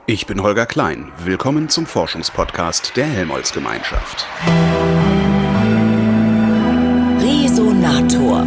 Ich bin Holger Klein. Willkommen zum Forschungspodcast der Helmholtz-Gemeinschaft. Resonator.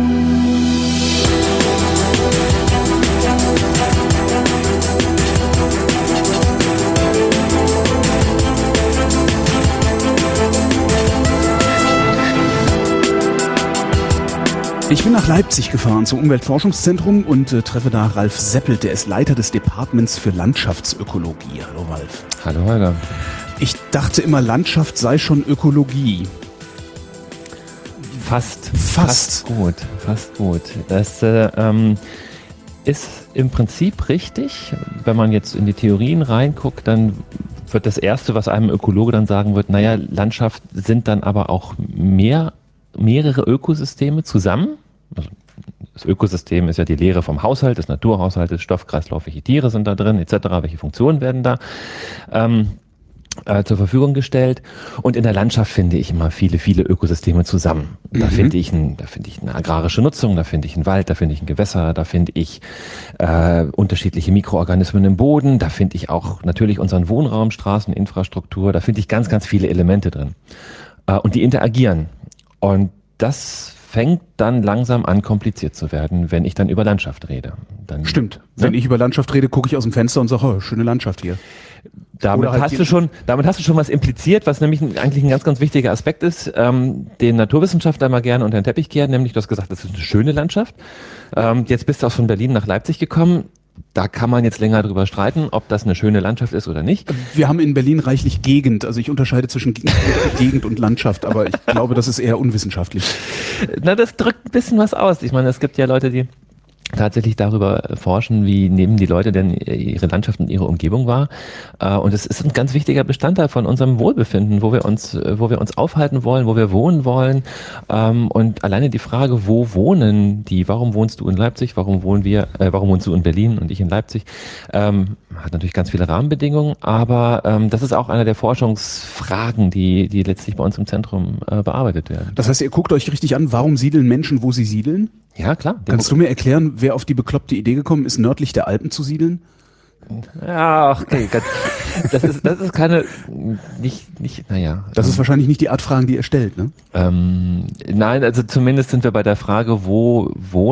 Ich bin nach Leipzig gefahren zum Umweltforschungszentrum und treffe da Ralf Seppelt, der ist Leiter des Departments für Landschaftsökologie. Hallo Ralf. Hallo Holger. Ich dachte immer, Landschaft sei schon Ökologie. Fast gut. Das ist im Prinzip richtig. Wenn man jetzt in die Theorien reinguckt, dann wird das Erste, was einem Ökologe dann sagen wird, naja, Landschaft sind dann aber auch mehrere Ökosysteme zusammen. Also das Ökosystem ist ja die Lehre vom Haushalt, des Naturhaushaltes, Stoffkreislauf, welche Tiere sind da drin, etc., welche Funktionen werden da zur Verfügung gestellt. Und in der Landschaft finde ich immer viele Ökosysteme zusammen. Da finde ich eine agrarische Nutzung, da finde ich einen Wald, da finde ich ein Gewässer, da finde ich unterschiedliche Mikroorganismen im Boden, da finde ich auch natürlich unseren Wohnraum, Straßen, Infrastruktur, da finde ich ganz viele Elemente drin. Und die interagieren. Und das fängt dann langsam an, kompliziert zu werden, wenn ich dann über Landschaft rede. Dann, Stimmt. Wenn ich über Landschaft rede, gucke ich aus dem Fenster und sage, oh, schöne Landschaft hier. Damit hast du schon was impliziert, was nämlich eigentlich ein ganz wichtiger Aspekt ist, den Naturwissenschaftler mal gerne unter den Teppich kehren, nämlich du hast gesagt, das ist eine schöne Landschaft. Jetzt bist du auch von Berlin nach Leipzig gekommen. Da kann man jetzt länger drüber streiten, ob das eine schöne Landschaft ist oder nicht. Wir haben in Berlin reichlich Gegend. Also ich unterscheide zwischen Gegend und Landschaft, aber ich glaube, das ist eher unwissenschaftlich. Na, das drückt ein bisschen was aus. Ich meine, es gibt ja Leute, die tatsächlich darüber forschen, wie nehmen die Leute denn ihre Landschaft und ihre Umgebung wahr. Und es ist ein ganz wichtiger Bestandteil von unserem Wohlbefinden, wo wir uns aufhalten wollen, wo wir wohnen wollen. Und alleine die Frage, wo wohnen die? Warum wohnst du in Leipzig? Warum wohnst du in Berlin und ich in Leipzig? Hat natürlich ganz viele Rahmenbedingungen, aber das ist auch einer der Forschungsfragen, die letztlich bei uns im Zentrum bearbeitet werden. Das heißt, ihr guckt euch richtig an, warum siedeln Menschen, wo sie siedeln? Ja, klar. Kannst du mir erklären, wer auf die bekloppte Idee gekommen ist, nördlich der Alpen zu siedeln? Ja, okay. Das ist keine, naja. Das ist wahrscheinlich nicht die Art Fragen, die ihr stellt, ne? Nein, also zumindest sind wir bei der Frage, wo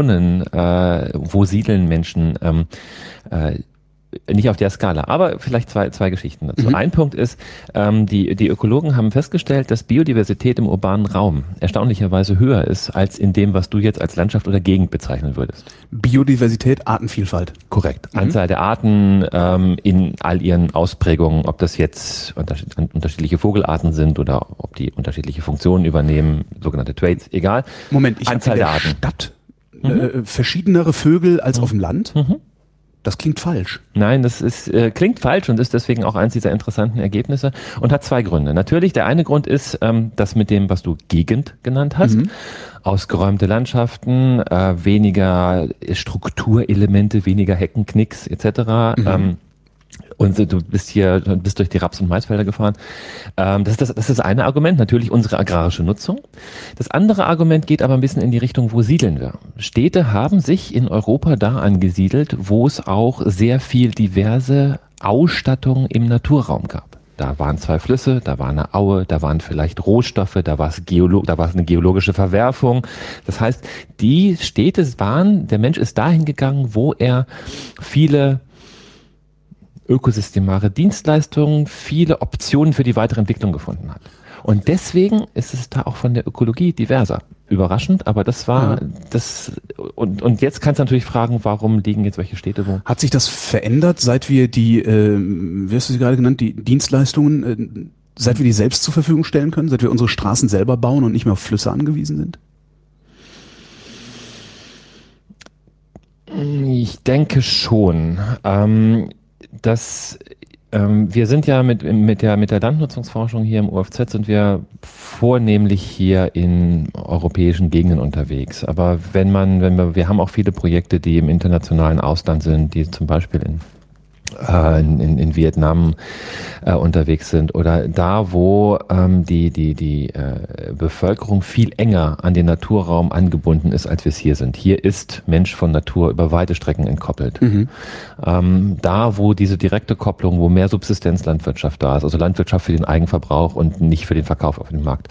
siedeln Menschen, nicht auf der Skala, aber vielleicht zwei Geschichten dazu. Ein Punkt ist, die Ökologen haben festgestellt, dass Biodiversität im urbanen Raum erstaunlicherweise höher ist, als in dem, was du jetzt als Landschaft oder Gegend bezeichnen würdest. Biodiversität, Artenvielfalt. Korrekt. Anzahl der Arten in all ihren Ausprägungen, ob das jetzt unterschiedliche Vogelarten sind oder ob die unterschiedliche Funktionen übernehmen, sogenannte Traits, egal. Moment, ich habe in der Stadt verschiedenere Vögel als auf dem Land? Das klingt falsch. Nein, das klingt falsch und ist deswegen auch eins dieser interessanten Ergebnisse und hat zwei Gründe. Natürlich, der eine Grund ist das mit dem, was du Gegend genannt hast. Ausgeräumte Landschaften, weniger Strukturelemente, weniger Hecken, Knicks etc. Und du bist durch die Raps- und Maisfelder gefahren. Das ist das eine Argument, natürlich unsere agrarische Nutzung. Das andere Argument geht aber ein bisschen in die Richtung, wo siedeln wir? Städte haben sich in Europa da angesiedelt, wo es auch sehr viel diverse Ausstattung im Naturraum gab. Da waren zwei Flüsse, da war eine Aue, da waren vielleicht Rohstoffe, da war es eine geologische Verwerfung. Das heißt, die Städte der Mensch ist dahin gegangen, wo er viele ökosystemare Dienstleistungen, viele Optionen für die weitere Entwicklung gefunden hat. Und deswegen ist es da auch von der Ökologie diverser. Überraschend, aber das war das. Und jetzt kannst du natürlich fragen, warum liegen jetzt welche Städte wo? Hat sich das verändert, seit wir die, wie hast du sie gerade genannt, die Dienstleistungen, seit wir die selbst zur Verfügung stellen können, seit wir unsere Straßen selber bauen und nicht mehr auf Flüsse angewiesen sind? Ich denke schon. Wir sind ja mit der Landnutzungsforschung hier im UFZ sind wir vornehmlich hier in europäischen Gegenden unterwegs. Aber wir haben auch viele Projekte, die im internationalen Ausland sind, die zum Beispiel in Vietnam unterwegs sind oder da, wo die Bevölkerung viel enger an den Naturraum angebunden ist, als wir es hier sind. Hier ist Mensch von Natur über weite Strecken entkoppelt. Da, wo diese direkte Kopplung, wo mehr Subsistenzlandwirtschaft da ist, also Landwirtschaft für den Eigenverbrauch und nicht für den Verkauf auf dem Markt,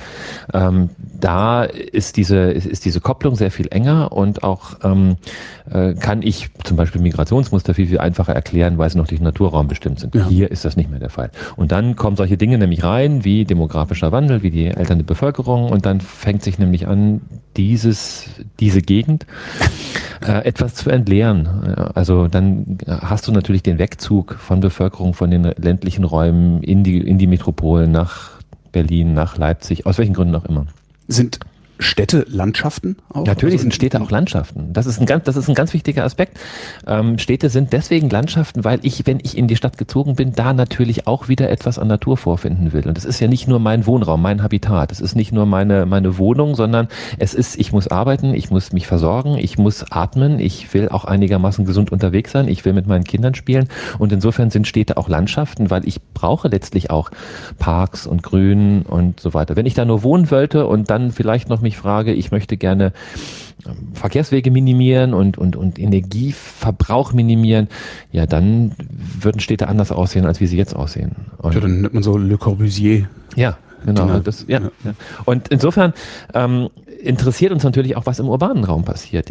da ist diese Kopplung sehr viel enger und auch kann ich zum Beispiel Migrationsmuster viel einfacher erklären, weil sie noch durch den Naturraum bestimmt sind. Ja. Hier ist das nicht mehr der Fall. Und dann kommen solche Dinge nämlich rein, wie demografischer Wandel, wie die alternde Bevölkerung und dann fängt sich nämlich an, diese Gegend etwas zu entleeren. Also dann hast du natürlich den Wegzug von Bevölkerung von den ländlichen Räumen in die Metropolen nach Berlin, nach Leipzig, aus welchen Gründen auch immer. Sind Städte Landschaften auch? Natürlich sind Städte auch Landschaften. Das ist ein ganz wichtiger Aspekt. Städte sind deswegen Landschaften, weil wenn ich in die Stadt gezogen bin, da natürlich auch wieder etwas an Natur vorfinden will. Und das ist ja nicht nur mein Wohnraum, mein Habitat. Es ist nicht nur meine Wohnung, sondern ich muss arbeiten, ich muss mich versorgen, ich muss atmen, ich will auch einigermaßen gesund unterwegs sein, ich will mit meinen Kindern spielen. Und insofern sind Städte auch Landschaften, weil ich brauche letztlich auch Parks und Grün und so weiter. Wenn ich da nur wohnen wollte und dann vielleicht noch mich frage, ich möchte gerne Verkehrswege minimieren und Energieverbrauch minimieren, ja, dann würden Städte anders aussehen, als wie sie jetzt aussehen. Und ja, dann nennt man so Le Corbusier. Ja, genau. Ja. Und insofern interessiert uns natürlich auch, was im urbanen Raum passiert.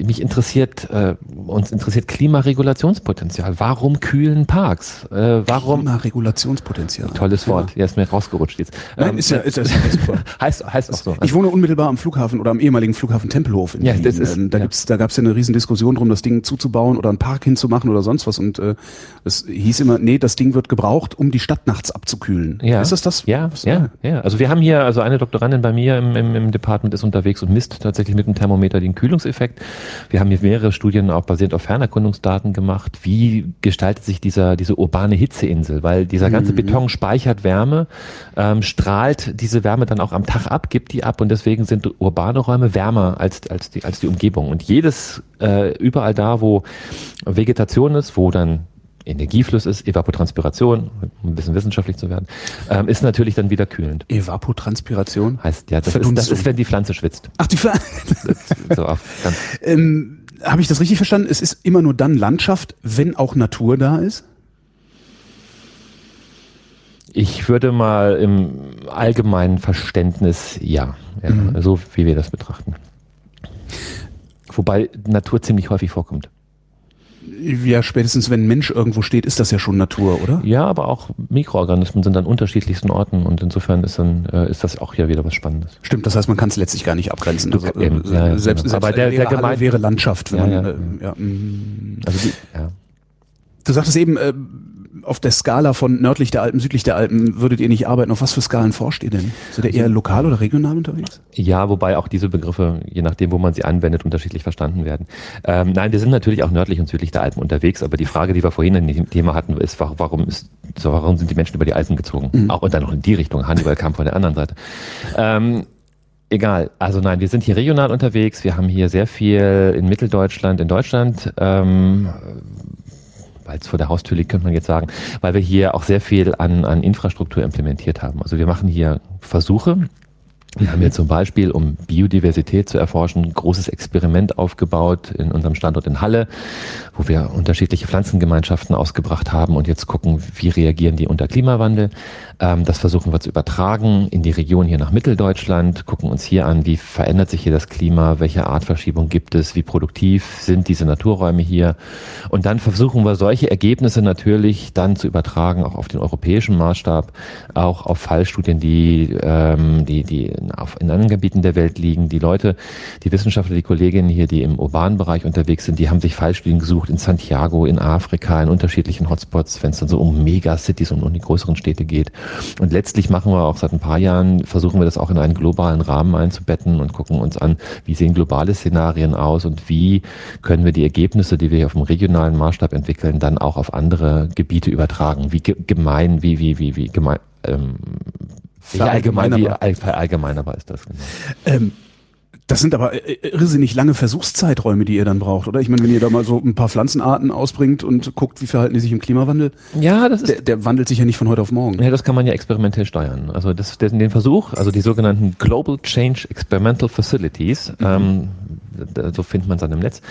Uns interessiert Klimaregulationspotenzial. Warum kühlen Parks? Klimaregulationspotenzial. Tolles Wort. Ja, ist mir rausgerutscht jetzt. Nein, ist super. heißt auch so. Ich wohne unmittelbar am Flughafen oder am ehemaligen Flughafen Tempelhof in Berlin. Da gab's ja eine riesen Diskussion drum, das Ding zuzubauen oder einen Park hinzumachen oder sonst was. Und es hieß immer, nee, das Ding wird gebraucht, um die Stadt nachts abzukühlen. Ja. Ist das? Ja. Also wir haben hier, eine Doktorandin bei mir im Department ist unterwegs und misst tatsächlich mit dem Thermometer den Kühlungseffekt. Wir haben hier mehrere Studien auch basierend auf Fernerkundungsdaten gemacht. Wie gestaltet sich diese urbane Hitzeinsel? Weil dieser ganze Beton speichert Wärme, strahlt diese Wärme dann auch am Tag ab, gibt die ab und deswegen sind urbane Räume wärmer als die Umgebung. Und überall da, wo Vegetation ist, wo dann Energiefluss ist, Evapotranspiration, um ein bisschen wissenschaftlich zu werden, ist natürlich dann wieder kühlend. Evapotranspiration? Heißt, ja, das ist, wenn die Pflanze schwitzt. Ach, die Pflanze. So habe ich das richtig verstanden? Es ist immer nur dann Landschaft, wenn auch Natur da ist? Ich würde mal im allgemeinen Verständnis, so wie wir das betrachten. Wobei Natur ziemlich häufig vorkommt. Ja, spätestens wenn ein Mensch irgendwo steht, ist das ja schon Natur, oder? Ja, aber auch Mikroorganismen sind an unterschiedlichsten Orten und insofern ist das auch ja wieder was Spannendes. Stimmt, das heißt, man kann es letztlich gar nicht abgrenzen. Selbst aber der Gemeinde wäre Landschaft. Du sagtest eben, auf der Skala von nördlich der Alpen, südlich der Alpen würdet ihr nicht arbeiten. Auf was für Skalen forscht ihr denn? Seid ihr eher lokal oder regional unterwegs? Ja, wobei auch diese Begriffe, je nachdem, wo man sie anwendet, unterschiedlich verstanden werden. Nein, wir sind natürlich auch nördlich und südlich der Alpen unterwegs, aber die Frage, die wir vorhin in dem Thema hatten, ist, warum sind die Menschen über die Alpen gezogen? Auch und dann noch in die Richtung. Hannibal kam von der anderen Seite. Egal, also nein, wir sind hier regional unterwegs. Wir haben hier sehr viel in Mitteldeutschland, in Deutschland, weil es vor der Haustür liegt, könnte man jetzt sagen, weil wir hier auch sehr viel an Infrastruktur implementiert haben. Also wir machen hier Versuche. Wir haben hier zum Beispiel, um Biodiversität zu erforschen, ein großes Experiment aufgebaut in unserem Standort in Halle, wo wir unterschiedliche Pflanzengemeinschaften ausgebracht haben und jetzt gucken, wie reagieren die unter Klimawandel. Das versuchen wir zu übertragen in die Region hier nach Mitteldeutschland, gucken uns hier an, wie verändert sich hier das Klima, welche Artverschiebung gibt es, wie produktiv sind diese Naturräume hier. Und dann versuchen wir solche Ergebnisse natürlich dann zu übertragen, auch auf den europäischen Maßstab, auch auf Fallstudien, die in anderen Gebieten der Welt liegen. Die Leute, die Wissenschaftler, die Kolleginnen hier, die im urbanen Bereich unterwegs sind, die haben sich Fallstudien gesucht in Santiago, in Afrika, in unterschiedlichen Hotspots, wenn es dann so um Megacities und um die größeren Städte geht. Und letztlich machen wir auch seit ein paar Jahren, versuchen wir das auch in einen globalen Rahmen einzubetten und gucken uns an, wie sehen globale Szenarien aus und wie können wir die Ergebnisse, die wir hier auf dem regionalen Maßstab entwickeln, dann auch auf andere Gebiete übertragen. Verallgemeinerbar ist das. Genau. Das sind aber irrsinnig lange Versuchszeiträume, die ihr dann braucht, oder? Ich meine, wenn ihr da mal so ein paar Pflanzenarten ausbringt und guckt, wie verhalten die sich im Klimawandel, ja, das ist der wandelt sich ja nicht von heute auf morgen. Ja, das kann man ja experimentell steuern. Also den Versuch, also die sogenannten Global Change Experimental Facilities, so findet man es dann im Netz,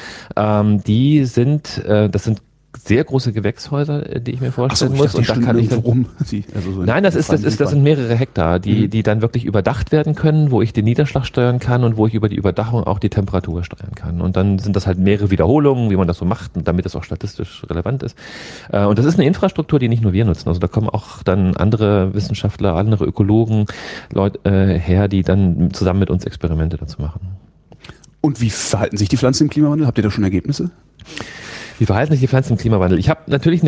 das sind sehr große Gewächshäuser, die ich mir vorstellen muss. Und da kann ich dann, nein, das sind mehrere Hektar, die dann wirklich überdacht werden können, wo ich den Niederschlag steuern kann und wo ich über die Überdachung auch die Temperatur steuern kann. Und dann sind das halt mehrere Wiederholungen, wie man das so macht, damit es auch statistisch relevant ist. Und das ist eine Infrastruktur, die nicht nur wir nutzen. Also da kommen auch dann andere Wissenschaftler, andere Ökologen, Leute her, die dann zusammen mit uns Experimente dazu machen. Und wie verhalten sich die Pflanzen im Klimawandel? Habt ihr da schon Ergebnisse? Wie verhalten sich die Pflanzen im Klimawandel? Ich habe natürlich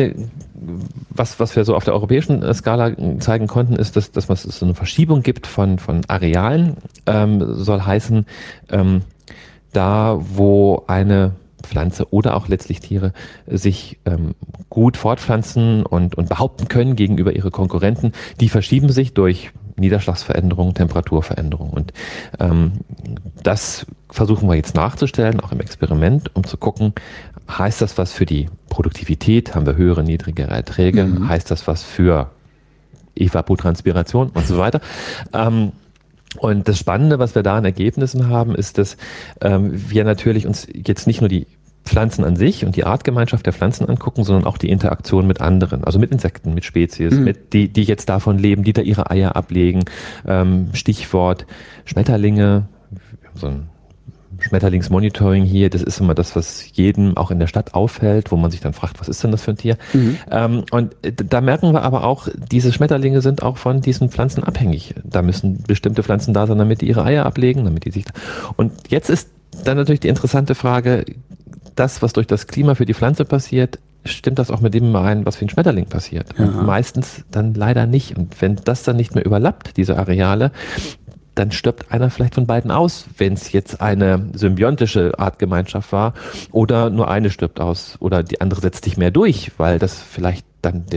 was wir so auf der europäischen Skala zeigen konnten, ist, dass es so eine Verschiebung gibt von Arealen. Soll heißen, da wo eine Pflanze oder auch letztlich Tiere sich gut fortpflanzen und behaupten können gegenüber ihre Konkurrenten, die verschieben sich durch Niederschlagsveränderungen, Temperaturveränderungen. Und das versuchen wir jetzt nachzustellen, auch im Experiment, um zu gucken, heißt das was für die Produktivität? Haben wir höhere, niedrigere Erträge? Heißt das was für Evapotranspiration und so weiter? Und das Spannende, was wir da an Ergebnissen haben, ist, dass wir natürlich uns jetzt nicht nur die Pflanzen an sich und die Artgemeinschaft der Pflanzen angucken, sondern auch die Interaktion mit anderen, also mit Insekten, mit Spezies, die jetzt davon leben, die da ihre Eier ablegen. Stichwort Schmetterlinge, so ein Schmetterlingsmonitoring hier, das ist immer das, was jedem auch in der Stadt auffällt, wo man sich dann fragt, was ist denn das für ein Tier? Und da merken wir aber auch, diese Schmetterlinge sind auch von diesen Pflanzen abhängig. Da müssen bestimmte Pflanzen da sein, damit die ihre Eier ablegen, damit die sich. Und jetzt ist dann natürlich die interessante Frage, das, was durch das Klima für die Pflanze passiert, stimmt das auch mit dem überein, was für ein Schmetterling passiert? Ja. Und meistens dann leider nicht. Und wenn das dann nicht mehr überlappt, diese Areale, dann stirbt einer vielleicht von beiden aus, wenn es jetzt eine symbiontische Artgemeinschaft war oder nur eine stirbt aus oder die andere setzt sich mehr durch, weil das vielleicht dann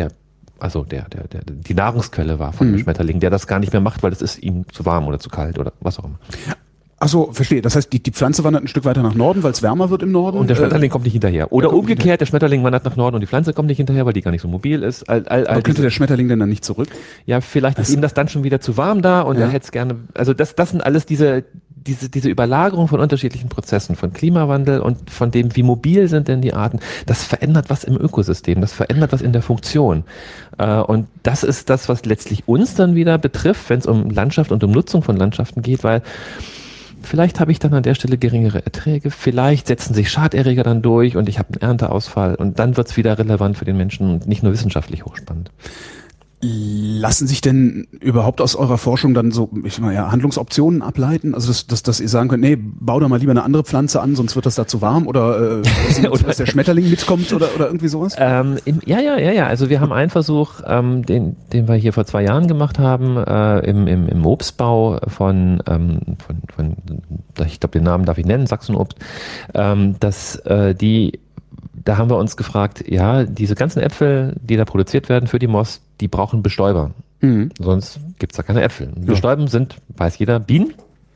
die Nahrungsquelle war von dem Schmetterling, der das gar nicht mehr macht, weil es ist ihm zu warm oder zu kalt oder was auch immer. Achso, verstehe. Das heißt, die Pflanze wandert ein Stück weiter nach Norden, weil es wärmer wird im Norden? Und der Schmetterling kommt nicht hinterher. Oder umgekehrt, der Schmetterling wandert nach Norden und die Pflanze kommt nicht hinterher, weil die gar nicht so mobil ist. Aber könnte der Schmetterling denn dann nicht zurück? Ja, vielleicht ist ihm das dann schon wieder zu warm da und er hätte es gerne. Also das sind alles diese Überlagerung von unterschiedlichen Prozessen, von Klimawandel und von dem, wie mobil sind denn die Arten. Das verändert was im Ökosystem, das verändert was in der Funktion. Und das ist das, was letztlich uns dann wieder betrifft, wenn es um Landschaft und um Nutzung von Landschaften geht, weil vielleicht habe ich dann an der Stelle geringere Erträge, vielleicht setzen sich Schaderreger dann durch und ich habe einen Ernteausfall und dann wird es wieder relevant für den Menschen und nicht nur wissenschaftlich hochspannend. Lassen sich denn überhaupt aus eurer Forschung dann so Handlungsoptionen ableiten? Also dass ihr sagen könnt, nee, bau da mal lieber eine andere Pflanze an, sonst wird das da zu warm oder dass der Schmetterling mitkommt oder irgendwie sowas? Ja. Also wir haben einen Versuch, den wir hier vor 2 Jahren gemacht haben, im Obstbau von ich glaube, den Namen darf ich nennen, Sachsenobst, da haben wir uns gefragt, ja, diese ganzen Äpfel, die da produziert werden für die Moss, die brauchen Bestäuber. Sonst gibt es da keine Äpfel. Bestäuben sind, weiß jeder, Bienen.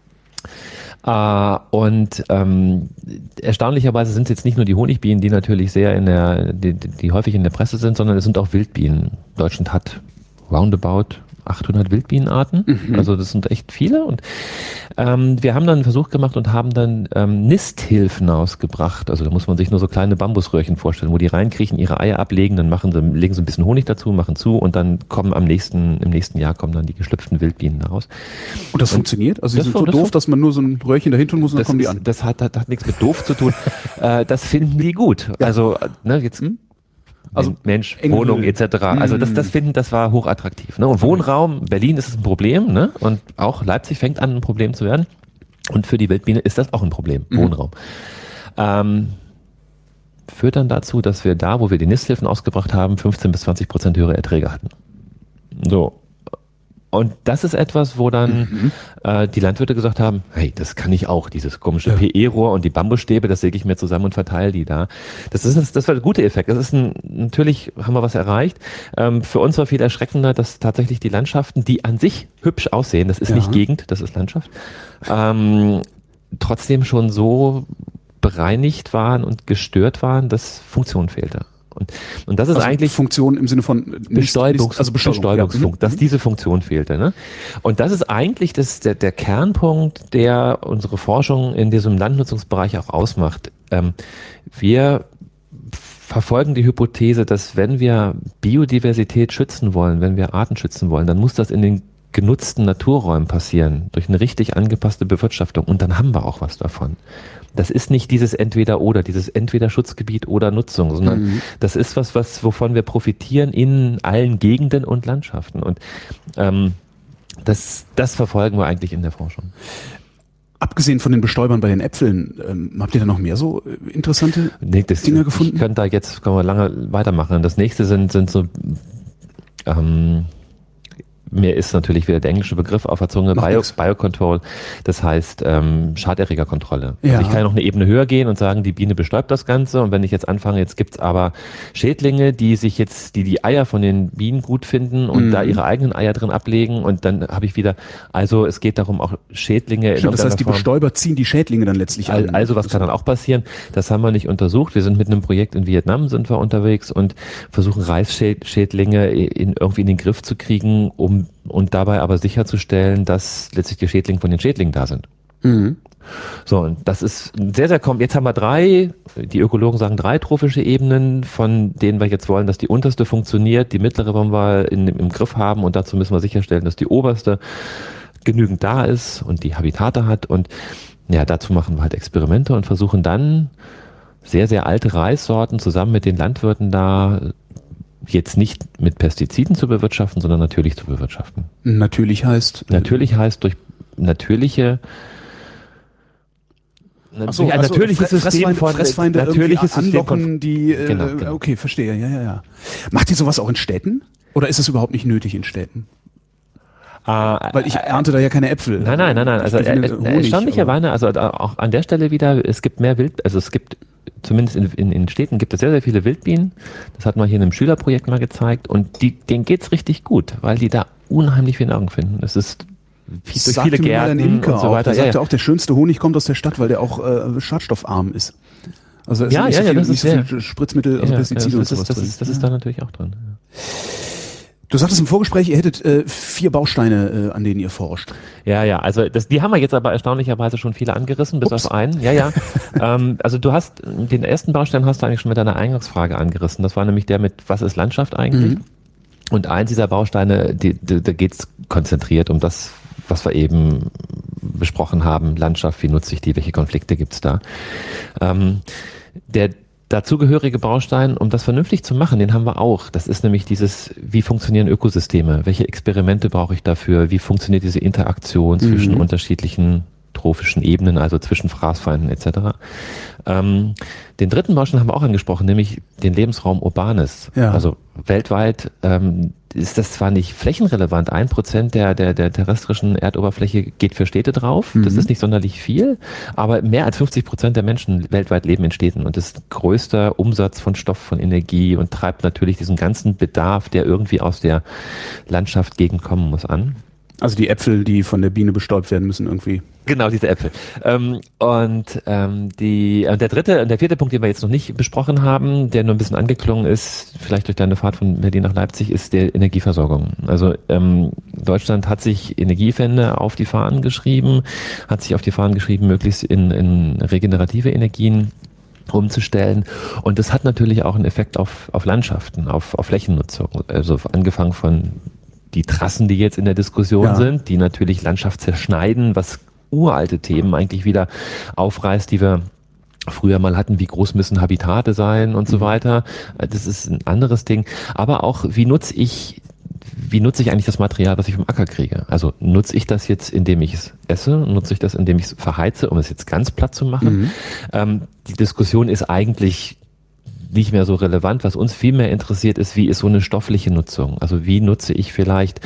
Und erstaunlicherweise sind es jetzt nicht nur die Honigbienen, die natürlich die häufig in der Presse sind, sondern es sind auch Wildbienen. Deutschland hat roundabout 800 Wildbienenarten, also das sind echt viele und wir haben dann einen Versuch gemacht und haben dann Nisthilfen ausgebracht, also da muss man sich nur so kleine Bambusröhrchen vorstellen, wo die reinkriechen, ihre Eier ablegen, dann legen sie ein bisschen Honig dazu, machen zu und dann kommen im nächsten Jahr kommen dann die geschlüpften Wildbienen raus. Und das funktioniert? Also die sind so doof, dass man nur so ein Röhrchen dahin tun muss und dann kommen die an? Das hat nichts mit doof zu tun, das finden die gut, also jetzt... Also Mensch, Wohnung etc. Also das war hochattraktiv. Ne? Und Wohnraum, Berlin ist es ein Problem, ne? Und auch Leipzig fängt an, ein Problem zu werden. Und für die Wildbiene ist das auch ein Problem, Wohnraum. Führt dann dazu, dass wir da, wo wir die Nisthilfen ausgebracht haben, 15-20% höhere Erträge hatten. So. Und das ist etwas, wo dann die Landwirte gesagt haben, hey, das kann ich auch, dieses komische PE-Rohr und die Bambusstäbe, das säge ich mir zusammen und verteile die da. Das war der gute Effekt. Natürlich haben wir was erreicht. Für uns war viel erschreckender, dass tatsächlich die Landschaften, die an sich hübsch aussehen, das ist nicht Gegend, das ist Landschaft, trotzdem schon so bereinigt waren und gestört waren, dass Funktion fehlte. Und das ist also eigentlich Funktion im Sinne von Bestäubungsfunk, dass diese Funktion fehlte. Ne? Und das ist eigentlich der Kernpunkt, der unsere Forschung in diesem Landnutzungsbereich auch ausmacht. Wir verfolgen die Hypothese, dass wenn wir Biodiversität schützen wollen, wenn wir Arten schützen wollen, dann muss das in den genutzten Naturräumen passieren, durch eine richtig angepasste Bewirtschaftung. Und dann haben wir auch was davon. Das ist nicht dieses Entweder-Oder, dieses Entweder-Schutzgebiet oder Nutzung, sondern das ist wovon wir profitieren in allen Gegenden und Landschaften. Und das verfolgen wir eigentlich in der Forschung. Abgesehen von den Bestäubern bei den Äpfeln, habt ihr da noch mehr so interessante Dinge gefunden? Können wir lange weitermachen. Das nächste sind so mir ist natürlich wieder der englische Begriff auf der Zunge, Biocontrol, das heißt Schaderregerkontrolle. Ja. Also ich kann ja noch eine Ebene höher gehen und sagen, die Biene bestäubt das Ganze und wenn ich jetzt anfange, jetzt gibt's aber Schädlinge, die die Eier von den Bienen gut finden und da ihre eigenen Eier drin ablegen und dann habe ich wieder, also es geht darum, auch Schädlinge in das heißt, die Bestäuber ziehen die Schädlinge dann letztlich an. Also was kann dann auch passieren? Das haben wir nicht untersucht. Wir sind mit einem Projekt in Vietnam sind wir unterwegs und versuchen Reisschädlinge irgendwie in den Griff zu kriegen, und dabei aber sicherzustellen, dass letztlich die Schädlinge von den Schädlingen da sind. So, und das ist sehr, sehr jetzt haben wir die Ökologen sagen 3 trophische Ebenen, von denen wir jetzt wollen, dass die unterste funktioniert, die mittlere wollen wir im Griff haben und dazu müssen wir sicherstellen, dass die oberste genügend da ist und die Habitate hat und ja, dazu machen wir halt Experimente und versuchen dann sehr, sehr alte Reissorten zusammen mit den Landwirten da jetzt nicht mit Pestiziden zu bewirtschaften, sondern natürlich zu bewirtschaften. Natürlich heißt durch natürliche ein natürliches System von natürliches anlocken, die genau. Okay, verstehe. Ja. Macht ihr sowas auch in Städten? Oder ist es überhaupt nicht nötig in Städten? Weil ich ernte da ja keine Äpfel. Nein. Also erstaunlicherweise, also auch an der Stelle wieder, es gibt mehr zumindest in Städten gibt es sehr, sehr viele Wildbienen. Das hat man hier in einem Schülerprojekt mal gezeigt. Und denen geht's richtig gut, weil die da unheimlich viel Nahrung finden. Es ist durch viele Gärten und so weiter. Der sagte auch, der schönste Honig kommt aus der Stadt, weil der auch schadstoffarm ist. Also es ist nicht so viel Spritzmittel, also Pestizide und sowas drin. Das ist da natürlich auch drin. Ja. Du sagtest im Vorgespräch, ihr hättet 4 Bausteine, an denen ihr forscht. Ja, also die haben wir jetzt aber erstaunlicherweise schon viele angerissen, bis auf einen. Ja. Also du hast, den ersten Baustein hast du eigentlich schon mit deiner Eingangsfrage angerissen. Das war nämlich der mit, was ist Landschaft eigentlich? Und eins dieser Bausteine, da geht's konzentriert um das, was wir eben besprochen haben. Landschaft, wie nutze ich die, welche Konflikte gibt's da? Der dazugehörige Baustein, um das vernünftig zu machen, den haben wir auch. Das ist nämlich wie funktionieren Ökosysteme? Welche Experimente brauche ich dafür? Wie funktioniert diese Interaktion zwischen unterschiedlichen trophischen Ebenen, also zwischen Fraßfeinden etc.? Den dritten Baustein haben wir auch angesprochen, nämlich den Lebensraum Urbanes. Ja. Also weltweit ist das zwar nicht flächenrelevant, 1% der terrestrischen Erdoberfläche geht für Städte drauf, das ist nicht sonderlich viel, aber mehr als 50% der Menschen weltweit leben in Städten und das ist größter Umsatz von Stoff, von Energie und treibt natürlich diesen ganzen Bedarf, der irgendwie aus der Landschaft gegenkommen muss, an. Also die Äpfel, die von der Biene bestäubt werden müssen irgendwie. Genau, diese Äpfel. Der vierte Punkt, den wir jetzt noch nicht besprochen haben, der nur ein bisschen angeklungen ist, vielleicht durch deine Fahrt von Berlin nach Leipzig, ist der Energieversorgung. Also Deutschland hat sich Energiewende auf die Fahnen geschrieben, möglichst in regenerative Energien umzustellen. Und das hat natürlich auch einen Effekt auf Landschaften, auf Flächennutzung. Also angefangen von die Trassen, die jetzt in der Diskussion sind, die natürlich Landschaft zerschneiden, was uralte Themen eigentlich wieder aufreißt, die wir früher mal hatten, wie groß müssen Habitate sein und so weiter. Das ist ein anderes Ding. Aber auch, wie nutze ich eigentlich das Material, was ich vom Acker kriege? Also nutze ich das jetzt, indem ich es esse? Nutze ich das, indem ich es verheize, um es jetzt ganz platt zu machen? Die Diskussion ist eigentlich nicht mehr so relevant. Was uns viel mehr interessiert ist, wie ist so eine stoffliche Nutzung? Also wie nutze ich vielleicht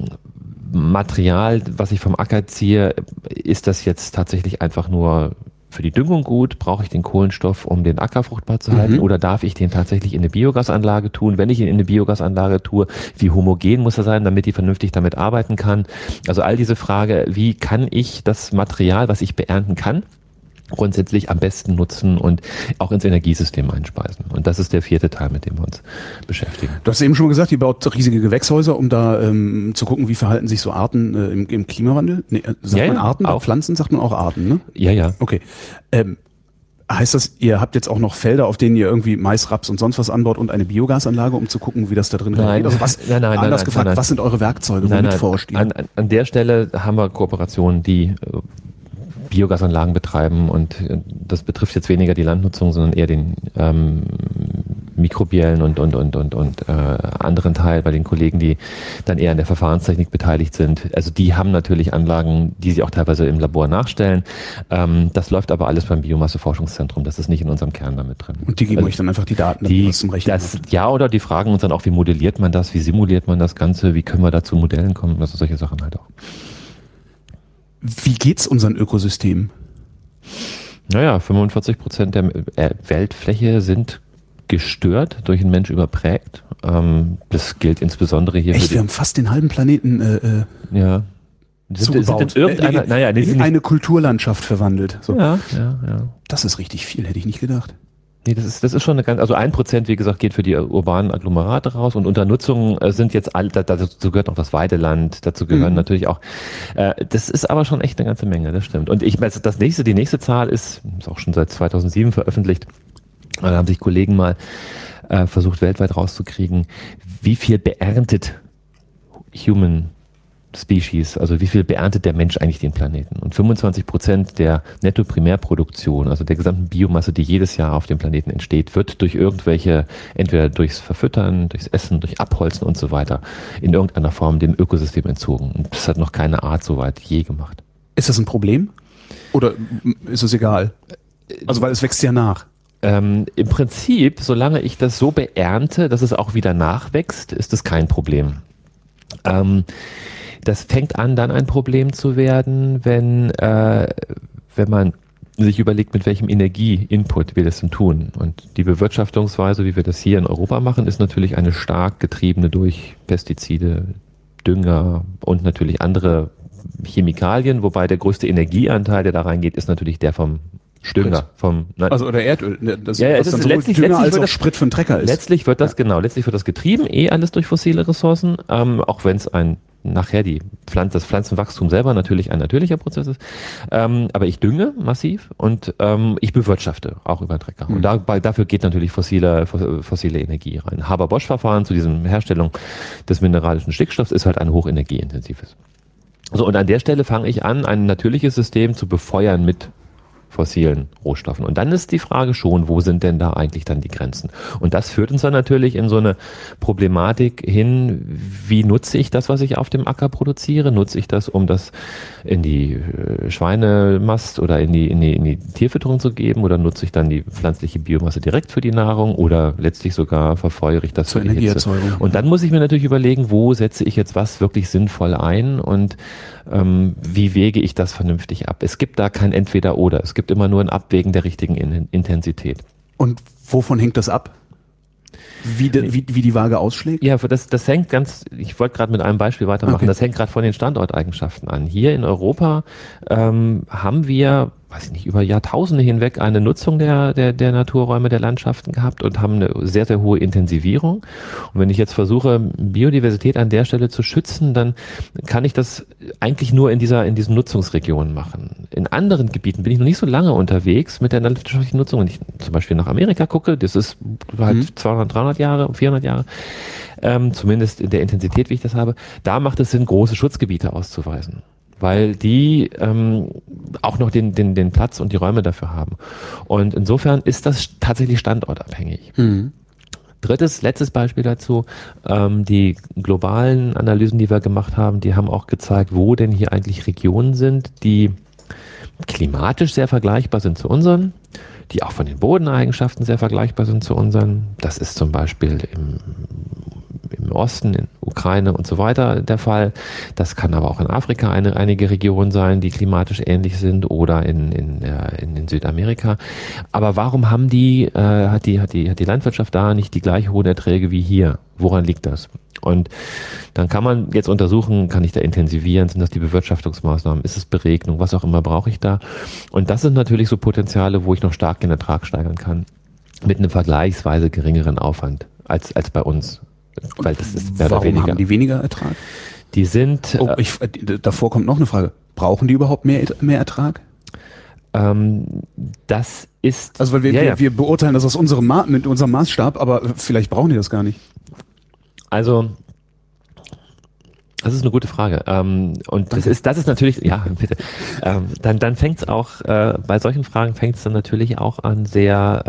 Material, was ich vom Acker ziehe? Ist das jetzt tatsächlich einfach nur für die Düngung gut? Brauche ich den Kohlenstoff, um den Acker fruchtbar zu halten? Oder darf ich den tatsächlich in eine Biogasanlage tun? Wenn ich ihn in eine Biogasanlage tue, wie homogen muss er sein, damit die vernünftig damit arbeiten kann? Also all diese Frage, wie kann ich das Material, was ich beernten kann, grundsätzlich am besten nutzen und auch ins Energiesystem einspeisen. Und das ist der 4. Teil, mit dem wir uns beschäftigen. Du hast eben schon gesagt, ihr baut riesige Gewächshäuser, um da zu gucken, wie verhalten sich so Arten im Klimawandel. Nee, sagt man Arten? Bei Pflanzen sagt man auch Arten, ne? Ja. Okay. Heißt das, ihr habt jetzt auch noch Felder, auf denen ihr irgendwie Mais, Raps und sonst was anbaut und eine Biogasanlage, um zu gucken, wie das da drin reagiert? Also was sind eure Werkzeuge? Womit forscht ihr? An der Stelle haben wir Kooperationen, die Biogasanlagen betreiben, und das betrifft jetzt weniger die Landnutzung, sondern eher den mikrobiellen und anderen Teil bei den Kollegen, die dann eher an der Verfahrenstechnik beteiligt sind. Also die haben natürlich Anlagen, die sie auch teilweise im Labor nachstellen. Das läuft aber alles beim Biomasseforschungszentrum. Das ist nicht in unserem Kern damit drin. Und die geben euch dann einfach die Daten, zum Rechnen ja, oder die fragen uns dann auch, wie modelliert man das, wie simuliert man das Ganze, wie können wir da zu Modellen kommen, also solche Sachen halt auch. Wie geht's unseren Ökosystemen? Naja, 45% der Weltfläche sind gestört, durch einen Mensch überprägt. Das gilt insbesondere hier wir haben fast den halben Planeten sind in eine Kulturlandschaft verwandelt. So. Ja. Das ist richtig viel, hätte ich nicht gedacht. Nee, das ist schon also 1%, wie gesagt, geht für die urbanen Agglomerate raus, und unter Nutzung sind jetzt alle, dazu gehört auch das Weideland, dazu gehören natürlich auch, das ist aber schon echt eine ganze Menge, das stimmt. Und ich meine, die nächste Zahl ist auch schon seit 2007 veröffentlicht, da haben sich Kollegen mal versucht, weltweit rauszukriegen, wie viel beerntet Human Species, also wie viel beerntet der Mensch eigentlich den Planeten? Und 25% der Netto-Primärproduktion, also der gesamten Biomasse, die jedes Jahr auf dem Planeten entsteht, wird durch irgendwelche, entweder durchs Verfüttern, durchs Essen, durch Abholzen und so weiter, in irgendeiner Form dem Ökosystem entzogen. Und das hat noch keine Art soweit je gemacht. Ist das ein Problem? Oder ist es egal? Also weil es wächst ja nach. Im Prinzip, solange ich das so beernte, dass es auch wieder nachwächst, ist das kein Problem. Das fängt an, dann ein Problem zu werden, wenn man sich überlegt, mit welchem Energieinput wir das denn tun. Und die Bewirtschaftungsweise, wie wir das hier in Europa machen, ist natürlich eine stark getriebene durch Pestizide, Dünger und natürlich andere Chemikalien, wobei der größte Energieanteil, der da reingeht, ist natürlich der vom Dünger, oder Erdöl. Das ist dann letztlich als auch Sprit für einen Trecker ist. Letztlich wird das getrieben, alles durch fossile Ressourcen, auch wenn es das Pflanzenwachstum selber natürlich ein natürlicher Prozess ist. Aber ich dünge massiv und ich bewirtschafte auch über Trecker. Und dafür geht natürlich fossile Energie rein. Haber-Bosch-Verfahren zu diesem Herstellung des mineralischen Stickstoffs ist halt ein hochenergieintensives. So, und an der Stelle fange ich an, ein natürliches System zu befeuern mit fossilen Rohstoffen. Und dann ist die Frage schon, wo sind denn da eigentlich dann die Grenzen? Und das führt uns dann natürlich in so eine Problematik hin, wie nutze ich das, was ich auf dem Acker produziere? Nutze ich das, um das in die Schweinemast oder in die Tierfütterung zu geben? Oder nutze ich dann die pflanzliche Biomasse direkt für die Nahrung? Oder letztlich sogar verfeuere ich das zur Energieerzeugung? Und dann muss ich mir natürlich überlegen, wo setze ich jetzt was wirklich sinnvoll ein und wie wege ich das vernünftig ab? Es gibt da kein Entweder-Oder. Es gibt immer nur ein Abwägen der richtigen Intensität. Und wovon hängt das ab? Wie die Waage ausschlägt? Ja, das hängt ich wollte gerade mit einem Beispiel weitermachen, okay. Das hängt gerade von den Standorteigenschaften an. Hier in Europa haben wir, weiß ich nicht, über Jahrtausende hinweg eine Nutzung der Naturräume, der Landschaften gehabt und haben eine sehr, sehr hohe Intensivierung. Und wenn ich jetzt versuche, Biodiversität an der Stelle zu schützen, dann kann ich das eigentlich nur in diesen Nutzungsregionen machen. In anderen Gebieten bin ich noch nicht so lange unterwegs mit der landwirtschaftlichen Nutzung. Wenn ich zum Beispiel nach Amerika gucke, das ist halt 200, 300 Jahre, 400 Jahre, zumindest in der Intensität, wie ich das habe, da macht es Sinn, große Schutzgebiete auszuweisen, weil die auch noch den Platz und die Räume dafür haben. Und insofern ist das tatsächlich standortabhängig. Letztes Beispiel dazu, die globalen Analysen, die wir gemacht haben, die haben auch gezeigt, wo denn hier eigentlich Regionen sind, die klimatisch sehr vergleichbar sind zu unseren, die auch von den Bodeneigenschaften sehr vergleichbar sind zu unseren. Das ist zum Beispiel im Osten, in Ukraine und so weiter der Fall. Das kann aber auch in Afrika einige Regionen sein, die klimatisch ähnlich sind oder in Südamerika. Aber warum hat die Landwirtschaft da nicht die gleich hohen Erträge wie hier? Woran liegt das? Und dann kann man jetzt untersuchen, kann ich da intensivieren, sind das die Bewirtschaftungsmaßnahmen, ist es Beregnung, was auch immer brauche ich da? Und das sind natürlich so Potenziale, wo ich noch stark den Ertrag steigern kann, mit einem vergleichsweise geringeren Aufwand als bei uns. Weil das ist mehr oder weniger. Haben die weniger Ertrag? Die sind... davor kommt noch eine Frage. Brauchen die überhaupt mehr Ertrag? Das ist... Also weil wir beurteilen das mit unserem Maßstab, aber vielleicht brauchen die das gar nicht. Also, das ist eine gute Frage. Und das ist natürlich, ja, bitte. Dann fängt es auch, bei solchen Fragen fängt es dann natürlich auch an, sehr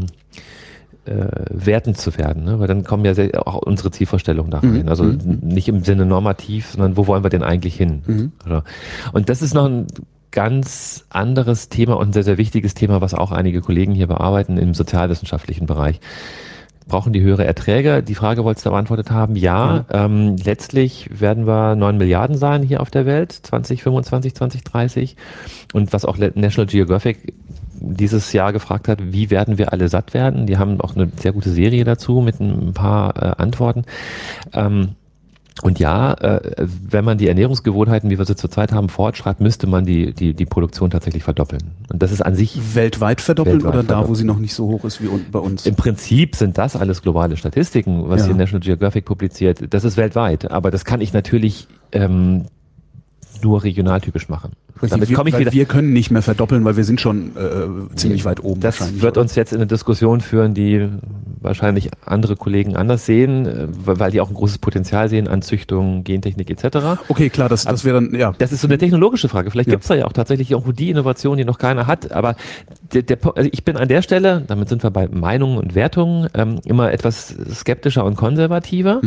wertend zu werden, ne? Weil dann kommen ja auch unsere Zielvorstellungen da rein. Also nicht im Sinne normativ, sondern wo wollen wir denn eigentlich hin? Und das ist noch ein ganz anderes Thema und ein sehr, sehr wichtiges Thema, was auch einige Kollegen hier bearbeiten im sozialwissenschaftlichen Bereich. Brauchen die höhere Erträge? Die Frage wolltest du beantwortet haben. Ja, letztlich werden wir 9 Milliarden sein hier auf der Welt, 2025, 2030. Und was auch National Geographic dieses Jahr gefragt hat, wie werden wir alle satt werden? Die haben auch eine sehr gute Serie dazu mit ein paar Antworten. Und ja, wenn man die Ernährungsgewohnheiten, wie wir sie zurzeit haben, fortschreibt, müsste man die Produktion tatsächlich verdoppeln. Und das ist an sich... Weltweit verdoppeln oder da, wo sie noch nicht so hoch ist wie bei uns? Im Prinzip sind das alles globale Statistiken, was hier National Geographic publiziert. Das ist weltweit, aber das kann ich natürlich nur regionaltypisch machen. Damit wir können nicht mehr verdoppeln, weil wir sind schon ziemlich weit oben. Das wird uns jetzt in eine Diskussion führen, die wahrscheinlich andere Kollegen anders sehen, weil die auch ein großes Potenzial sehen an Züchtung, Gentechnik etc. Okay, klar, das wäre dann, ja. Das ist so eine technologische Frage. Vielleicht gibt es da ja auch tatsächlich irgendwo die Innovation, die noch keiner hat. Aber also ich bin an der Stelle, damit sind wir bei Meinungen und Wertungen, immer etwas skeptischer und konservativer.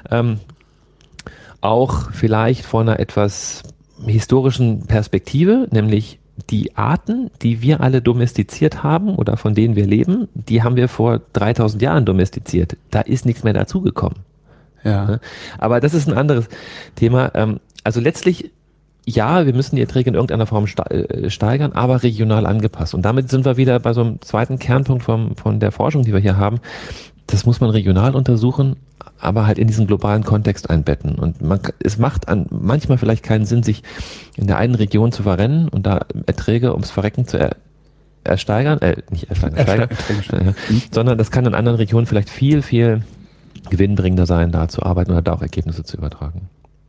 Auch vielleicht vor einer etwas historischen Perspektive, nämlich die Arten, die wir alle domestiziert haben oder von denen wir leben, die haben wir vor 3000 Jahren domestiziert. Da ist nichts mehr dazugekommen. Ja. Aber das ist ein anderes Thema. Also letztlich, ja, wir müssen die Erträge in irgendeiner Form steigern, aber regional angepasst. Und damit sind wir wieder bei so einem zweiten Kernpunkt von der Forschung, die wir hier haben. Das muss man regional untersuchen, aber halt in diesen globalen Kontext einbetten. Und es macht manchmal vielleicht keinen Sinn, sich in der einen Region zu verrennen und da Erträge ums Verrecken zu steigern, sondern das kann in anderen Regionen vielleicht viel, viel gewinnbringender sein, da zu arbeiten oder da auch Ergebnisse zu übertragen.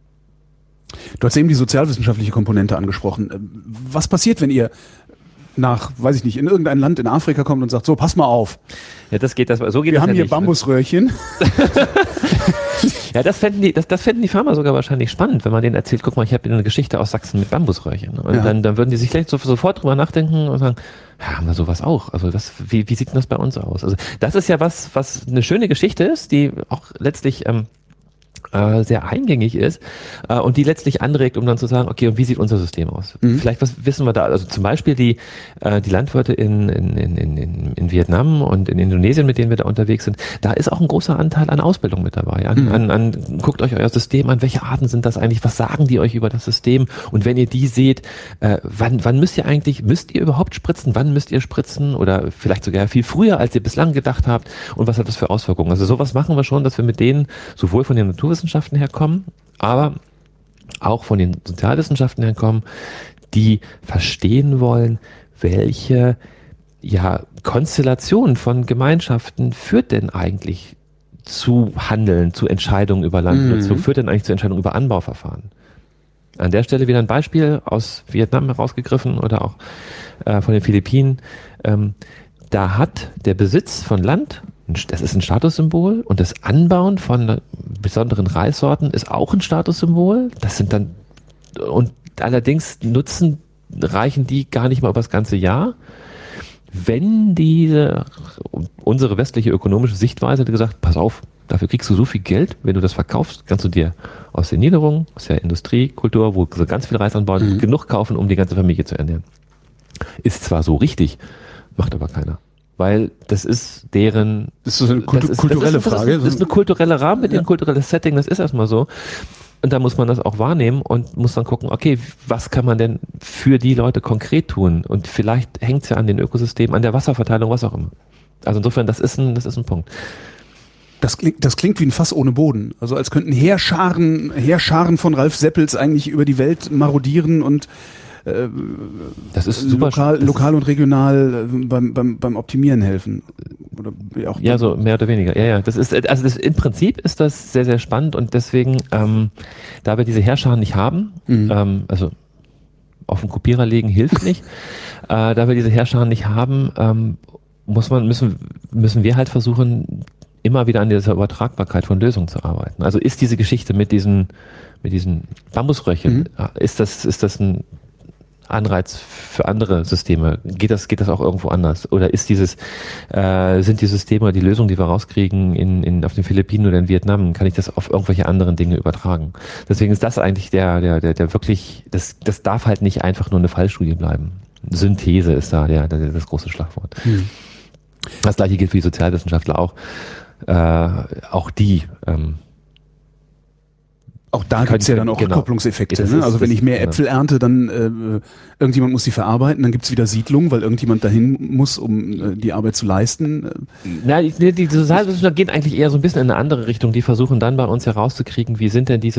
Du hast eben die sozialwissenschaftliche Komponente angesprochen. Was passiert, wenn ihr weiß ich nicht, in irgendein Land in Afrika kommt und sagt, so, pass mal auf. Ja, so geht Wir das haben ja hier nicht, Bambusröhrchen. Ne? Ja, das fänden die Farmer sogar wahrscheinlich spannend, wenn man denen erzählt, guck mal, ich habe eine Geschichte aus Sachsen mit Bambusröhrchen. Und dann würden die sich vielleicht sofort drüber nachdenken und sagen, ja, haben wir sowas auch? Also wie sieht denn das bei uns aus? Also das ist ja was eine schöne Geschichte ist, die auch letztlich sehr eingängig ist und die letztlich anregt, um dann zu sagen, okay, und wie sieht unser System aus? Vielleicht, was wissen wir da? Also zum Beispiel die Landwirte in Vietnam und in Indonesien, mit denen wir da unterwegs sind, da ist auch ein großer Anteil an Ausbildung mit dabei. Guckt euch euer System an, welche Arten sind das eigentlich, was sagen die euch über das System? Und wenn ihr die seht, wann müsst ihr überhaupt spritzen? Wann müsst ihr spritzen? Oder vielleicht sogar viel früher, als ihr bislang gedacht habt? Und was hat das für Auswirkungen? Also sowas machen wir schon, dass wir mit denen sowohl von den Naturwissenschaften herkommen, aber auch von den Sozialwissenschaften herkommen, die verstehen wollen, welche Konstellation von Gemeinschaften führt denn eigentlich zu Handeln, zu Entscheidungen über Landnutzung, führt denn eigentlich zu Entscheidungen über Anbauverfahren. An der Stelle wieder ein Beispiel aus Vietnam herausgegriffen oder auch von den Philippinen. Da hat der Besitz von Land, das ist ein Statussymbol, und das Anbauen von besonderen Reissorten ist auch ein Statussymbol. Das sind dann, und allerdings reichen die gar nicht mal über das ganze Jahr. Wenn unsere westliche ökonomische Sichtweise hat gesagt, pass auf, dafür kriegst du so viel Geld, wenn du das verkaufst, kannst du dir aus den Niederungen, aus der Industriekultur, wo sie ganz viel Reis anbauen, genug kaufen, um die ganze Familie zu ernähren. Ist zwar so richtig, macht aber keiner. weil das ist deren... Das ist eine kulturelle Frage. Das ist eine kulturelle Rahmenbedingung, kulturelles Setting, das ist erstmal so. Und da muss man das auch wahrnehmen und muss dann gucken, okay, was kann man denn für die Leute konkret tun? Und vielleicht hängt es ja an den Ökosystemen, an der Wasserverteilung, was auch immer. Also insofern, das ist ein Punkt. Das klingt wie ein Fass ohne Boden. Also als könnten Heerscharen von Ralf Seppels eigentlich über die Welt marodieren und das ist super lokal und regional beim Optimieren helfen. Oder auch ja, so mehr oder weniger. Ja, ja. Im Prinzip ist das sehr, sehr spannend und deswegen, da wir diese Heerscharen nicht haben, also auf den Kopierer legen hilft nicht, da wir diese Heerscharen nicht haben, müssen wir halt versuchen, immer wieder an dieser Übertragbarkeit von Lösungen zu arbeiten. Also ist diese Geschichte mit diesen Bambusröhrchen, ist das ein Anreiz für andere Systeme? Geht das auch irgendwo anders? Oder sind die Systeme, die Lösungen, die wir rauskriegen auf den Philippinen oder in Vietnam, kann ich das auf irgendwelche anderen Dinge übertragen? Deswegen ist das eigentlich der wirklich, das darf halt nicht einfach nur eine Fallstudie bleiben. Synthese ist da das große Schlagwort. Das gleiche gilt für die Sozialwissenschaftler auch. Auch die auch da gibt es ja dann auch Kopplungseffekte. Ne? Also wenn ich mehr Äpfel ernte, dann irgendjemand muss die verarbeiten, dann gibt es wieder Siedlungen, weil irgendjemand dahin muss, um die Arbeit zu leisten. Die Sozialwissenschaftler gehen eigentlich eher so ein bisschen in eine andere Richtung. Die versuchen dann bei uns herauszukriegen, wie sind denn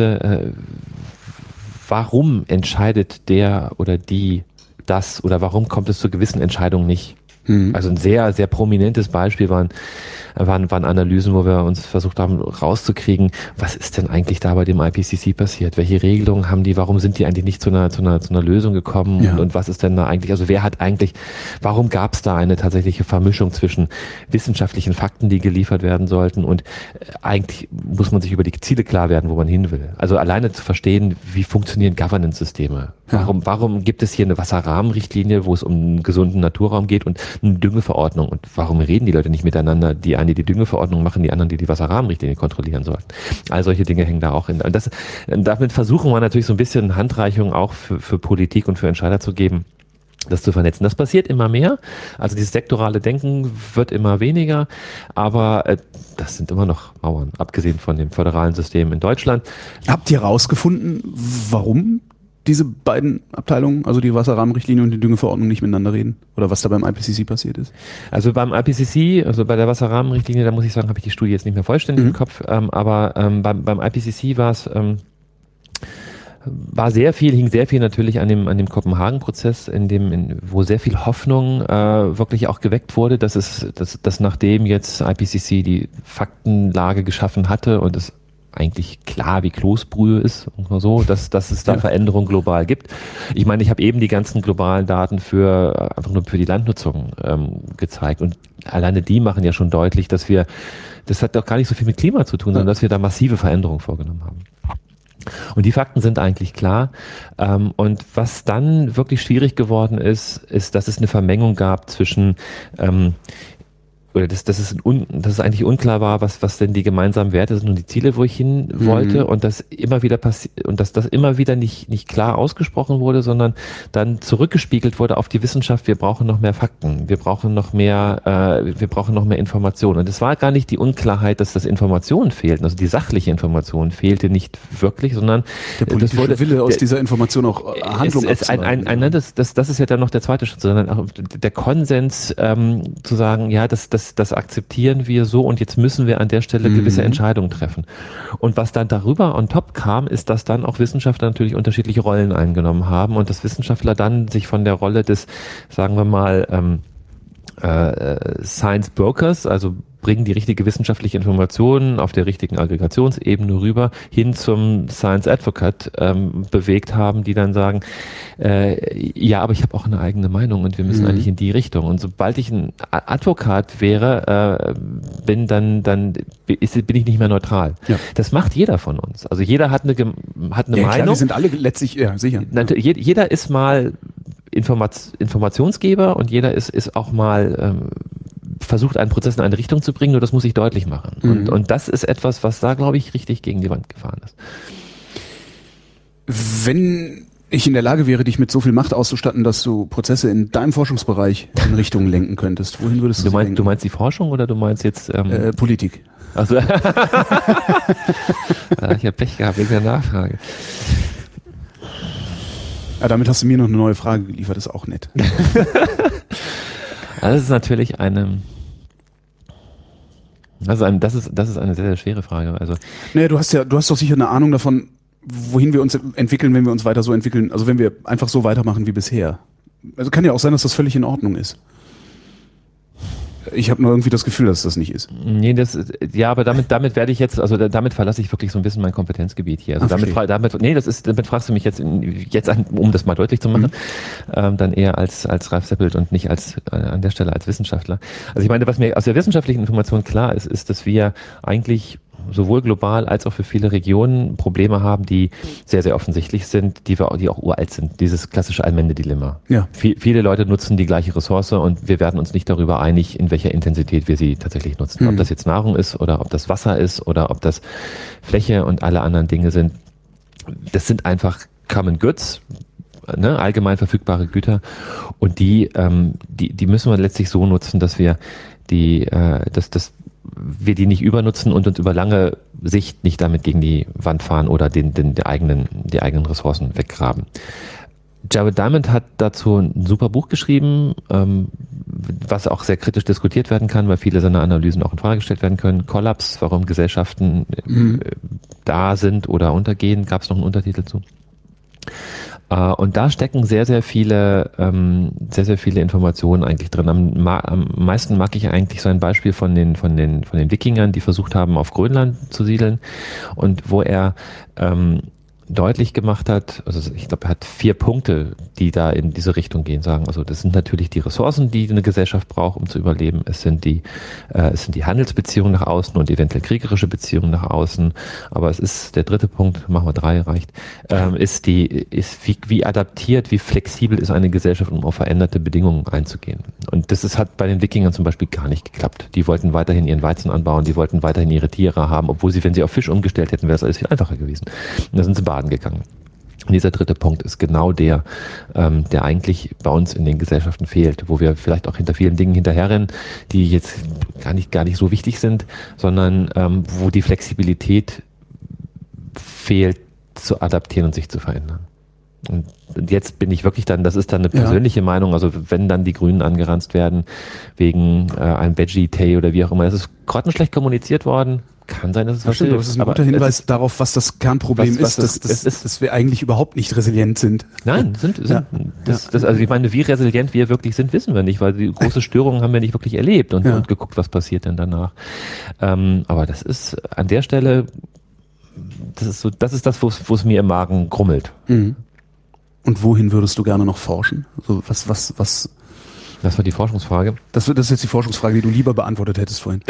warum entscheidet der oder die das oder warum kommt es zu gewissen Entscheidungen nicht? Also ein sehr, sehr prominentes Beispiel waren Analysen, wo wir uns versucht haben rauszukriegen, was ist denn eigentlich da bei dem IPCC passiert? Welche Regelungen haben die? Warum sind die eigentlich nicht zu einer Lösung gekommen? Ja. Und was ist denn da eigentlich? Also warum gab es da eine tatsächliche Vermischung zwischen wissenschaftlichen Fakten, die geliefert werden sollten und eigentlich muss man sich über die Ziele klar werden, wo man hin will. Also alleine zu verstehen, wie funktionieren Governance-Systeme? Warum gibt es hier eine Wasserrahmenrichtlinie, wo es um einen gesunden Naturraum geht und eine Düngeverordnung? Und warum reden die Leute nicht miteinander? Die einen, die Düngeverordnung machen, die anderen, die Wasserrahmenrichtlinie kontrollieren sollten. All solche Dinge hängen da auch in. Und damit versuchen wir natürlich so ein bisschen Handreichung auch für Politik und für Entscheider zu geben, das zu vernetzen. Das passiert immer mehr. Also dieses sektorale Denken wird immer weniger, aber das sind immer noch Mauern, abgesehen von dem föderalen System in Deutschland. Habt ihr herausgefunden, warum diese beiden Abteilungen, also die Wasserrahmenrichtlinie und die Düngeverordnung, nicht miteinander reden? Oder was da beim IPCC passiert ist? Also beim IPCC, also bei der Wasserrahmenrichtlinie, da muss ich sagen, habe ich die Studie jetzt nicht mehr vollständig im Kopf, aber beim IPCC hing sehr viel natürlich an dem Kopenhagen-Prozess, wo sehr viel Hoffnung wirklich auch geweckt wurde, dass nachdem jetzt IPCC die Faktenlage geschaffen hatte und es eigentlich klar wie Kloßbrühe ist, so, dass es da Veränderungen global gibt. Ich meine, ich habe eben die ganzen globalen Daten einfach nur für die Landnutzung gezeigt und alleine die machen ja schon deutlich, das hat doch gar nicht so viel mit Klima zu tun, sondern dass wir da massive Veränderungen vorgenommen haben. Und die Fakten sind eigentlich klar. Und was dann wirklich schwierig geworden ist, dass es eine Vermengung gab zwischen oder dass es eigentlich unklar war, was denn die gemeinsamen Werte sind und die Ziele, wo ich hin wollte und das immer wieder dass das immer wieder nicht klar ausgesprochen wurde, sondern dann zurückgespiegelt wurde auf die Wissenschaft. Wir brauchen noch mehr Fakten, wir brauchen noch mehr Informationen. Und es war gar nicht die Unklarheit, dass das Informationen fehlten, also die sachliche Information fehlte nicht wirklich, sondern der politische Wille aus dieser Information auch Handlung abzuleiten. Das ist ja dann noch der zweite Schritt, sondern auch der Konsens zu sagen, ja, das akzeptieren wir so und jetzt müssen wir an der Stelle gewisse Entscheidungen treffen. Und was dann darüber on top kam, ist, dass dann auch Wissenschaftler natürlich unterschiedliche Rollen eingenommen haben und dass Wissenschaftler dann sich von der Rolle des, sagen wir mal, Science Brokers, also bringen die richtige wissenschaftliche Information auf der richtigen Aggregationsebene rüber, hin zum Science Advocate bewegt haben, die dann sagen, ja, aber ich habe auch eine eigene Meinung und wir müssen eigentlich in die Richtung. Und sobald ich ein Advokat wäre, bin ich nicht mehr neutral. Ja. Das macht jeder von uns. Also jeder hat eine Meinung. Klar, die sind alle letztlich, ja, sicher. Jeder ist mal Informationsgeber und jeder ist auch mal versucht, einen Prozess in eine Richtung zu bringen, nur das muss ich deutlich machen. Und das ist etwas, was da, glaube ich, richtig gegen die Wand gefahren ist. Wenn ich in der Lage wäre, dich mit so viel Macht auszustatten, dass du Prozesse in deinem Forschungsbereich in Richtungen lenken könntest, wohin würdest du sie lenken? Du meinst die Forschung oder du meinst jetzt... Politik. Also ich habe Pech gehabt wegen der Nachfrage. Ja, damit hast du mir noch eine neue Frage geliefert, ist auch nett. Das ist natürlich das ist eine sehr, sehr schwere Frage. Also, naja, du hast doch sicher eine Ahnung davon, wohin wir uns entwickeln, wenn wir uns weiter so entwickeln, also wenn wir einfach so weitermachen wie bisher. Also kann ja auch sein, dass das völlig in Ordnung ist. Ich habe nur irgendwie das Gefühl, dass das nicht ist. Nee, aber damit werde ich jetzt, also damit verlasse ich wirklich so ein bisschen mein Kompetenzgebiet hier. Also damit fragst du mich jetzt an, um das mal deutlich zu machen, dann eher als Ralf Seppelt und nicht an der Stelle als Wissenschaftler. Also ich meine, was mir aus der wissenschaftlichen Information klar ist, dass wir eigentlich sowohl global als auch für viele Regionen Probleme haben, die sehr, sehr offensichtlich sind, die auch uralt sind. Dieses klassische Allmende-Dilemma. Ja. Viele Leute nutzen die gleiche Ressource und wir werden uns nicht darüber einig, in welcher Intensität wir sie tatsächlich nutzen. Ob das jetzt Nahrung ist oder ob das Wasser ist oder ob das Fläche und alle anderen Dinge sind. Das sind einfach Common Goods, ne, allgemein verfügbare Güter und die müssen wir letztlich so nutzen, dass wir die nicht übernutzen und uns über lange Sicht nicht damit gegen die Wand fahren oder die eigenen Ressourcen weggraben. Jared Diamond hat dazu ein super Buch geschrieben, was auch sehr kritisch diskutiert werden kann, weil viele seiner Analysen auch in Frage gestellt werden können. Kollaps, warum Gesellschaften da sind oder untergehen, gab es noch einen Untertitel zu. Und da stecken sehr, sehr viele Informationen eigentlich drin. Am meisten mag ich eigentlich so ein Beispiel von den Wikingern, die versucht haben, auf Grönland zu siedeln und wo er deutlich gemacht hat, also ich glaube, er hat 4 Punkte, die da in diese Richtung gehen, sagen. Also das sind natürlich die Ressourcen, die eine Gesellschaft braucht, um zu überleben. Es sind die Handelsbeziehungen nach außen und eventuell kriegerische Beziehungen nach außen. Aber es ist der 3. Punkt, machen wir 3, reicht, ist wie adaptiert, wie flexibel ist eine Gesellschaft, um auf veränderte Bedingungen einzugehen. Und das hat bei den Wikingern zum Beispiel gar nicht geklappt. Die wollten weiterhin ihren Weizen anbauen, die wollten weiterhin ihre Tiere haben, obwohl sie, wenn sie auf Fisch umgestellt hätten, wäre das alles viel einfacher gewesen. Und da sind sie baden gegangen. Und dieser 3. Punkt ist genau der eigentlich bei uns in den Gesellschaften fehlt, wo wir vielleicht auch hinter vielen Dingen hinterherrennen, die jetzt gar nicht so wichtig sind, sondern wo die Flexibilität fehlt, zu adaptieren und sich zu verändern. Und jetzt bin ich wirklich das ist dann eine persönliche Meinung, also wenn dann die Grünen angeranzt werden wegen einem Veggie-Tay oder wie auch immer, das ist grottenschlecht kommuniziert worden. Kann sein, dass es was ist. Das ist ein guter Hinweis darauf, was das Kernproblem ist, dass wir eigentlich überhaupt nicht resilient sind. Nein, also ich meine, wie resilient wir wirklich sind, wissen wir nicht, weil die große Störungen haben wir nicht wirklich erlebt und geguckt, was passiert denn danach. Aber das ist an der Stelle, das ist das, wo es mir im Magen grummelt. Mhm. Und wohin würdest du gerne noch forschen? Also was? Das war die Forschungsfrage. Das ist jetzt die Forschungsfrage, die du lieber beantwortet hättest vorhin.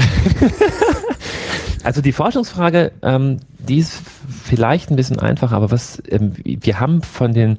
Also die Forschungsfrage, die ist vielleicht ein bisschen einfacher, aber wir haben von den,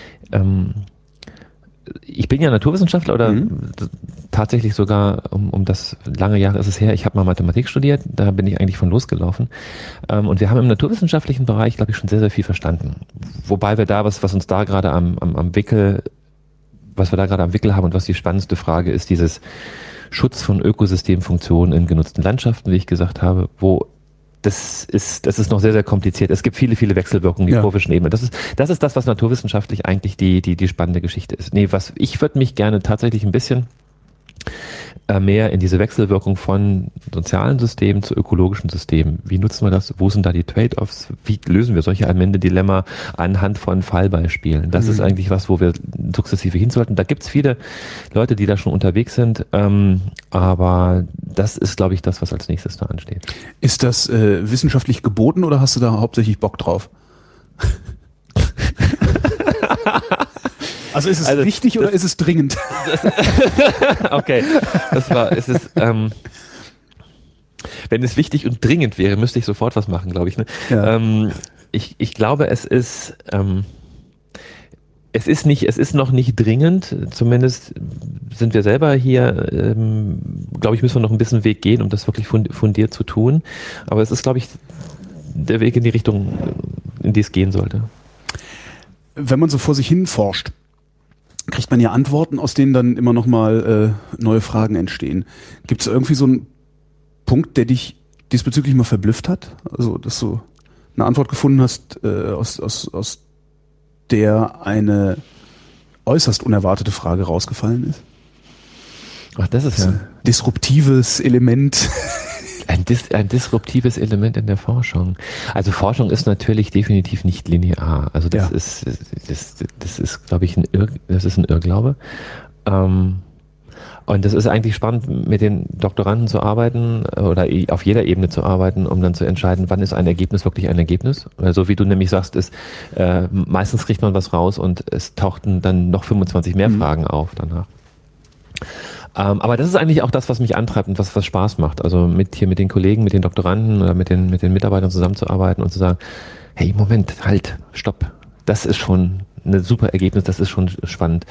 ich bin ja Naturwissenschaftler oder tatsächlich sogar, um das lange Jahre ist es her, ich habe mal Mathematik studiert, da bin ich eigentlich von losgelaufen. Und wir haben im naturwissenschaftlichen Bereich, glaube ich, schon sehr, sehr viel verstanden. Wobei wir da, was uns da gerade am Wickel haben und was die spannendste Frage ist, dieses Schutz von Ökosystemfunktionen in genutzten Landschaften, wie ich gesagt habe, wo das ist noch sehr, sehr kompliziert. Es gibt viele, viele Wechselwirkungen, die kurvischen Ebenen. Das ist das, was naturwissenschaftlich eigentlich die spannende Geschichte ist. Ich würde mich gerne tatsächlich ein bisschen mehr in diese Wechselwirkung von sozialen Systemen zu ökologischen Systemen. Wie nutzen wir das? Wo sind da die Trade-offs? Wie lösen wir solche Allmende-Dilemma anhand von Fallbeispielen? Das ist eigentlich was, wo wir sukzessive hin sollten. Da gibt es viele Leute, die da schon unterwegs sind, aber das ist, glaube ich, das, was als nächstes da ansteht. Ist das wissenschaftlich geboten oder hast du da hauptsächlich Bock drauf? Also ist es wichtig oder ist es dringend? Okay, wenn es wichtig und dringend wäre, müsste ich sofort was machen, glaube ich. Ne? Ja. Ich glaube, es ist noch nicht dringend, zumindest sind wir selber hier, glaube ich, müssen wir noch ein bisschen Weg gehen, um das wirklich fundiert zu tun. Aber es ist, glaube ich, der Weg in die Richtung, in die es gehen sollte. wenn man so vor sich hin forscht, kriegt man ja Antworten, aus denen dann immer noch mal neue Fragen entstehen. Gibt es irgendwie so einen Punkt, der dich diesbezüglich mal verblüfft hat? Also, dass du eine Antwort gefunden hast, aus der eine äußerst unerwartete Frage rausgefallen ist? Ach, das ist ja ein disruptives Element. Ein disruptives Element in der Forschung. Also Forschung ist natürlich definitiv nicht linear. Also das ist, glaube ich, ein Irrglaube. Und das ist eigentlich spannend, mit den Doktoranden zu arbeiten oder auf jeder Ebene zu arbeiten, um dann zu entscheiden, wann ist ein Ergebnis wirklich ein Ergebnis. So wie du nämlich sagst, ist meistens kriegt man was raus und es tauchten dann noch 25 mehr Fragen auf danach. Aber das ist eigentlich auch das, was mich antreibt und was Spaß macht. Also mit den Kollegen, mit den Doktoranden oder mit den Mitarbeitern zusammenzuarbeiten und zu sagen, hey, Moment, halt, stopp. Das ist schon ein super Ergebnis, das ist schon spannend.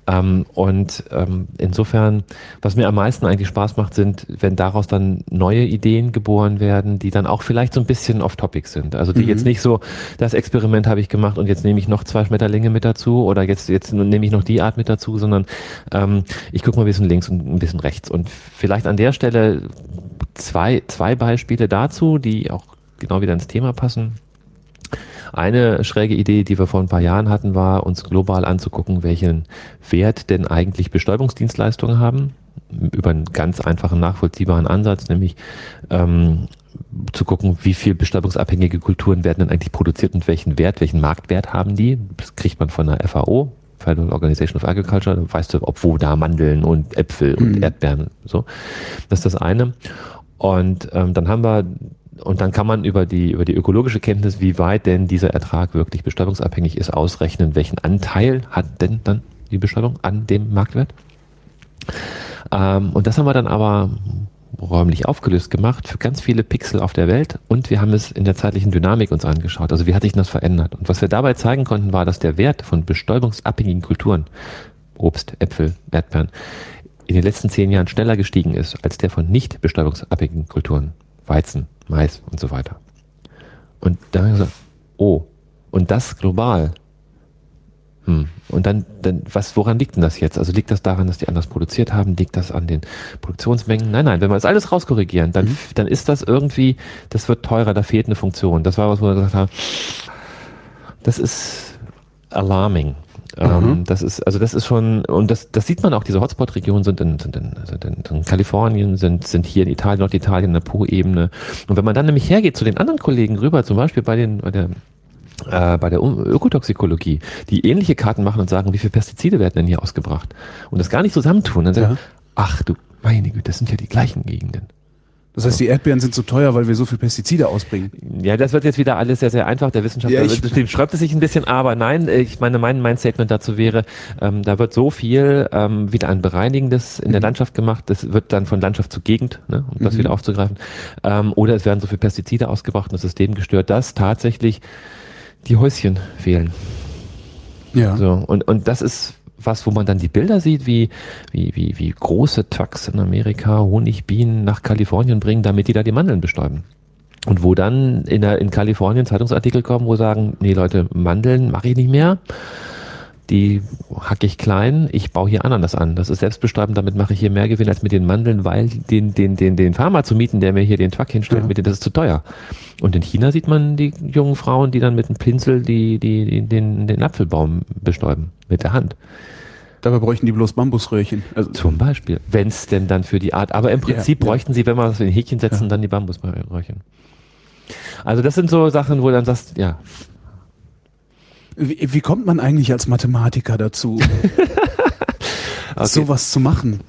Insofern, was mir am meisten eigentlich Spaß macht, sind, wenn daraus dann neue Ideen geboren werden, die dann auch vielleicht so ein bisschen off-topic sind. Also die jetzt nicht so, das Experiment habe ich gemacht und jetzt nehme ich noch 2 Schmetterlinge mit dazu oder jetzt nehme ich noch die Art mit dazu, sondern ich gucke mal ein bisschen links und ein bisschen rechts. Und vielleicht an der Stelle zwei Beispiele dazu, die auch genau wieder ins Thema passen. Eine schräge Idee, die wir vor ein paar Jahren hatten, war, uns global anzugucken, welchen Wert denn eigentlich Bestäubungsdienstleistungen haben, über einen ganz einfachen, nachvollziehbaren Ansatz, nämlich zu gucken, wie viel bestäubungsabhängige Kulturen werden denn eigentlich produziert und welchen Marktwert haben die. Das kriegt man von der FAO, Federal Organization of Agriculture, da weißt du, wo da Mandeln und Äpfel und Erdbeeren, so. Das ist das eine. Und dann kann man über die ökologische Kenntnis, wie weit denn dieser Ertrag wirklich bestäubungsabhängig ist, ausrechnen, welchen Anteil hat denn dann die Bestäubung an dem Marktwert. Und das haben wir dann aber räumlich aufgelöst gemacht für ganz viele Pixel auf der Welt und wir haben es in der zeitlichen Dynamik uns angeschaut. Also wie hat sich das verändert? Und was wir dabei zeigen konnten, war, dass der Wert von bestäubungsabhängigen Kulturen, Obst, Äpfel, Erdbeeren, in den letzten 10 Jahren schneller gestiegen ist als der von nicht bestäubungsabhängigen Kulturen. Weizen, Mais und so weiter. Und da haben wir gesagt, oh, und das global. Und dann woran liegt denn das jetzt? Also liegt das daran, dass die anders produziert haben? Liegt das an den Produktionsmengen? Nein, wenn wir das alles rauskorrigieren, dann ist das irgendwie, das wird teurer, da fehlt eine Funktion. Das war was, wo wir gesagt haben, das ist alarming. Das ist schon, und das sieht man auch, diese Hotspot-Regionen sind in Kalifornien, sind hier in Italien, Norditalien, in der Po-Ebene. Und wenn man dann nämlich hergeht zu den anderen Kollegen rüber, zum Beispiel bei der Ökotoxikologie, die ähnliche Karten machen und sagen, wie viele Pestizide werden denn hier ausgebracht? Und das gar nicht zusammentun, dann sagen, ach du meine Güte, das sind ja die gleichen Gegenden. Das heißt, die Erdbeeren sind so teuer, weil wir so viel Pestizide ausbringen. Ja, das wird jetzt wieder alles sehr, sehr einfach. Der Wissenschaftler sträubt es sich ein bisschen, aber nein, ich meine, mein Statement dazu wäre, da wird so viel wieder an Bereinigendes in der Landschaft gemacht, das wird dann von Landschaft zu Gegend, ne, um das wieder aufzugreifen. Oder es werden so viele Pestizide ausgebracht und das System gestört, dass tatsächlich die Häuschen fehlen. Ja. So, und das ist was, wo man dann die Bilder sieht, wie große Trucks in Amerika Honigbienen nach Kalifornien bringen, damit die da die Mandeln bestäuben. Und wo dann in Kalifornien Zeitungsartikel kommen, wo sagen, nee Leute, Mandeln mache ich nicht mehr, die hacke ich klein, ich baue hier Ananas an. Das ist selbstbestäubend, damit mache ich hier mehr Gewinn als mit den Mandeln, weil den Farmer zu mieten, der mir hier den Truck hinstellt, das ist zu teuer. Und in China sieht man die jungen Frauen, die dann mit einem Pinsel den Apfelbaum bestäuben, mit der Hand. Dabei bräuchten die bloß Bambusröhrchen. Also zum Beispiel, wenn es denn dann für die Art, aber im Prinzip bräuchten sie, wenn wir das in ein Häkchen setzen, dann die Bambusröhrchen. Also das sind so Sachen, wo du dann sagst, ja. Wie kommt man eigentlich als Mathematiker dazu, sowas zu machen?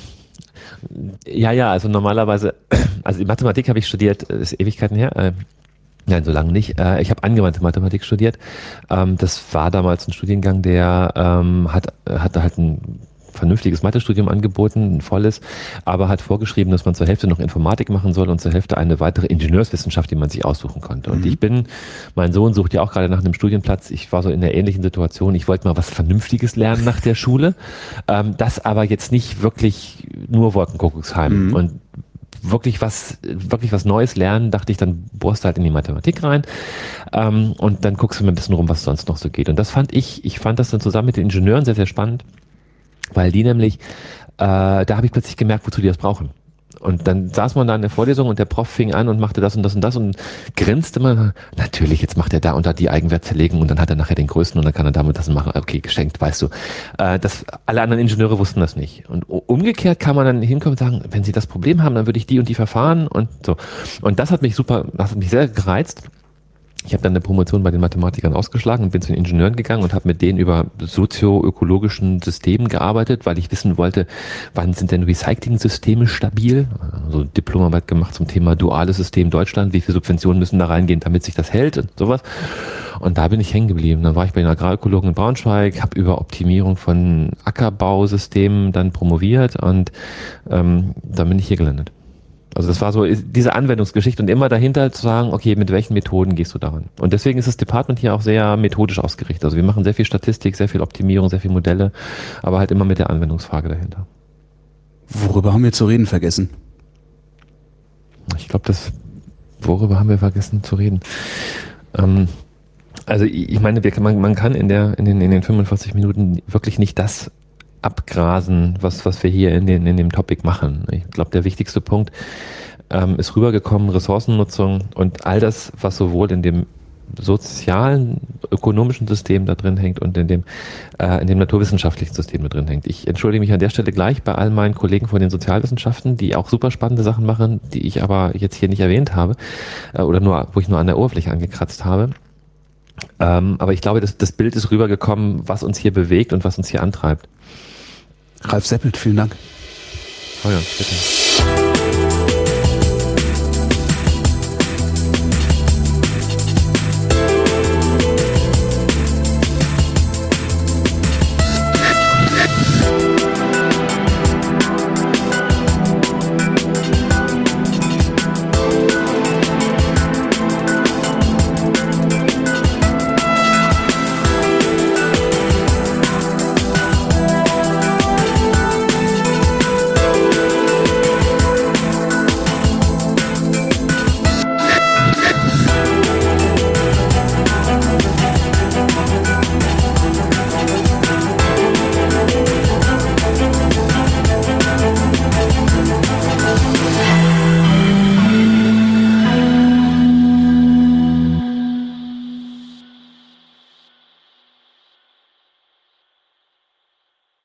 Ja, also normalerweise, also die Mathematik habe ich studiert, ist Ewigkeiten her. Nein, so lange nicht. Ich habe angewandte Mathematik studiert. Das war damals ein Studiengang, der hatte halt ein vernünftiges Mathestudium angeboten, ein volles, aber hat vorgeschrieben, dass man zur Hälfte noch Informatik machen soll und zur Hälfte eine weitere Ingenieurswissenschaft, die man sich aussuchen konnte. Und mein Sohn sucht ja auch gerade nach einem Studienplatz. Ich war so in der ähnlichen Situation. Ich wollte mal was Vernünftiges lernen nach der Schule. Das aber jetzt nicht wirklich nur Wolkenkuckucksheim. Und wirklich was Neues lernen, dachte ich, dann bohrst du halt in die Mathematik rein. Und dann guckst du mal ein bisschen rum, was sonst noch so geht. Und das fand ich fand das dann zusammen mit den Ingenieuren sehr, sehr spannend, weil die nämlich, da habe ich plötzlich gemerkt, wozu die das brauchen. Und dann saß man da in der Vorlesung und der Prof fing an und machte das und das und das und grinste immer. Natürlich, jetzt macht er da und da die Eigenwertzerlegung und dann hat er nachher den größten und dann kann er damit das machen. Okay, geschenkt, weißt du. Alle anderen Ingenieure wussten das nicht. Und umgekehrt kann man dann hinkommen und sagen, wenn Sie das Problem haben, dann würde ich die und die Verfahren und so. Und das hat mich sehr gereizt. Ich habe dann eine Promotion bei den Mathematikern ausgeschlagen und bin zu den Ingenieuren gegangen und habe mit denen über sozioökologischen Systemen gearbeitet, weil ich wissen wollte, wann sind denn Recycling-Systeme stabil? Also Diplomarbeit gemacht zum Thema duales System Deutschland, wie viele Subventionen müssen da reingehen, damit sich das hält und sowas. Und da bin ich hängen geblieben. Dann war ich bei den Agrarökologen in Braunschweig, habe über Optimierung von Ackerbausystemen dann promoviert und dann bin ich hier gelandet. Also das war so diese Anwendungsgeschichte und immer dahinter zu sagen, okay, mit welchen Methoden gehst du daran? Und deswegen ist das Department hier auch sehr methodisch ausgerichtet. Also wir machen sehr viel Statistik, sehr viel Optimierung, sehr viel Modelle, aber halt immer mit der Anwendungsfrage dahinter. Worüber haben wir zu reden vergessen? Ich glaube, worüber haben wir vergessen zu reden? Also ich meine, man kann in den 45 Minuten wirklich nicht das abgrasen, was wir hier in dem Topic machen. Ich glaube, der wichtigste Punkt ist rübergekommen, Ressourcennutzung und all das, was sowohl in dem sozialen, ökonomischen System da drin hängt und in dem naturwissenschaftlichen System da drin hängt. Ich entschuldige mich an der Stelle gleich bei all meinen Kollegen von den Sozialwissenschaften, die auch super spannende Sachen machen, die ich aber jetzt hier nicht erwähnt habe oder wo ich nur an der Oberfläche angekratzt habe. Aber ich glaube, das Bild ist rübergekommen, was uns hier bewegt und was uns hier antreibt. Ralf Seppelt, vielen Dank. Oh ja, bitte.